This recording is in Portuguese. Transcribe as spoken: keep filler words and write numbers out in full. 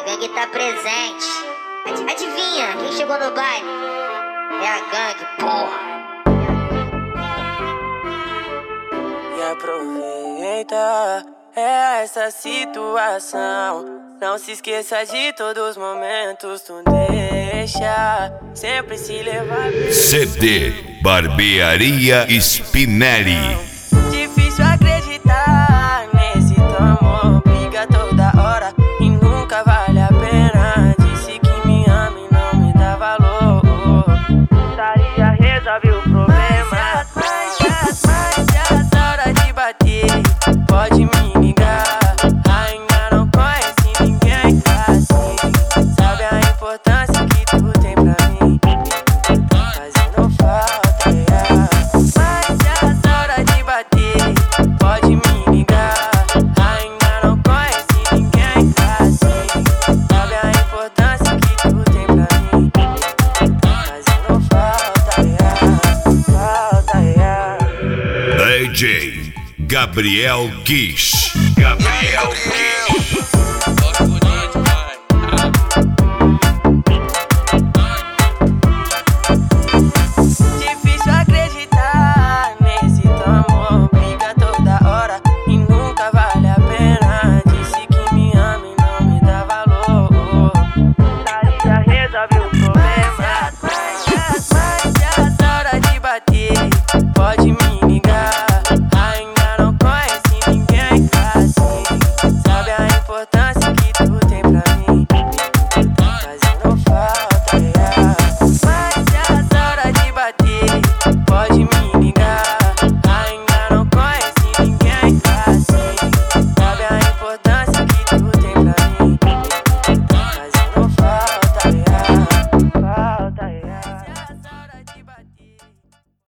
gangue tá presente. Ad- Adivinha, quem chegou no baile? É a gangue, porra. E aproveita essa situação. Não se esqueça de todos os momentos. Tu deixa sempre se levar bem. C D Barbearia Spinelli. Difícil acreditar nesse teu amor. Briga toda hora e nunca vale a pena. Disse que me ama e não me dá valor. Putaria resolve o problema. Mas já, mas já é hora de bater. Pode me ligar. Ainda não conhece ninguém assim. Sabe a importância que tu tem pra mim. Fazendo falta, yeah. Mas já é hora de bater. Pode me ligar. Ainda não conhece ninguém assim. Sabe a importância que tu tem pra mim. Fazendo falta, yeah. Falta, yeah. D J Gabriel Kish. Gabriel Kish.